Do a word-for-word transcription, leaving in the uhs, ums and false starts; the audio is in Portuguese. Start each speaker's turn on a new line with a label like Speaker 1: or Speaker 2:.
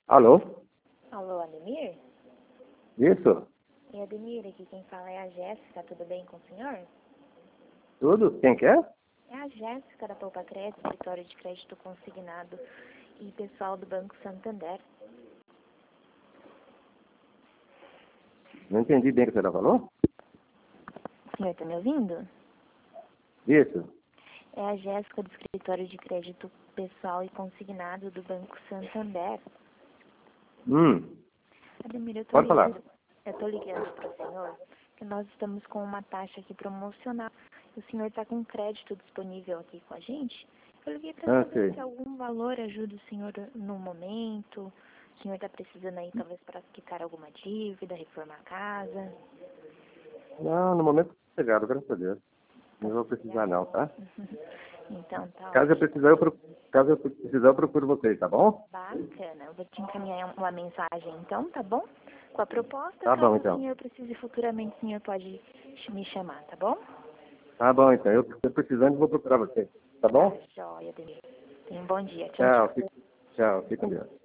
Speaker 1: Alô?
Speaker 2: Alô, Ademir?
Speaker 1: Isso?
Speaker 2: E Ademir, aqui quem fala é a Jéssica, tudo bem com o senhor?
Speaker 1: Tudo? Quem quer?
Speaker 2: É a Jéssica da Poupa Crédito, escritório de crédito consignado e pessoal do Banco Santander.
Speaker 1: Não entendi bem o que você falou?
Speaker 2: O senhor está me ouvindo?
Speaker 1: Isso.
Speaker 2: É a Jéssica do escritório de crédito pessoal e consignado do Banco Santander.
Speaker 1: Hum,
Speaker 2: Ademir, eu tô
Speaker 1: pode falar.
Speaker 2: ligando, eu tô ligando para o senhor que nós estamos com uma taxa aqui promocional. O senhor está com crédito disponível aqui com a gente? Eu liguei para
Speaker 1: Ah,
Speaker 2: saber
Speaker 1: sei.
Speaker 2: se algum valor ajuda o senhor no momento. O senhor está precisando aí talvez para quitar alguma dívida, reformar a casa.
Speaker 1: Não, no momento chegado, graças a Deus.
Speaker 2: Tá
Speaker 1: Não vou precisar não, tá?
Speaker 2: Então tá
Speaker 1: Caso eu
Speaker 2: ótimo.
Speaker 1: precisar, eu procuro, caso eu precisar, eu procuro vocês, tá bom?
Speaker 2: Bacana. Eu vou te encaminhar uma mensagem então, tá bom? Com a proposta,
Speaker 1: Tá bom,
Speaker 2: caso o
Speaker 1: então.
Speaker 2: senhor precise futuramente, o senhor pode me chamar, tá bom?
Speaker 1: Tá bom, então. Eu tô precisando e vou procurar vocês. Tá
Speaker 2: Tá
Speaker 1: bom?
Speaker 2: jóia, Ademir. Tenha um bom dia. Tchau,
Speaker 1: Tchau.
Speaker 2: tchau.
Speaker 1: Fique, tchau. Fique com Deus.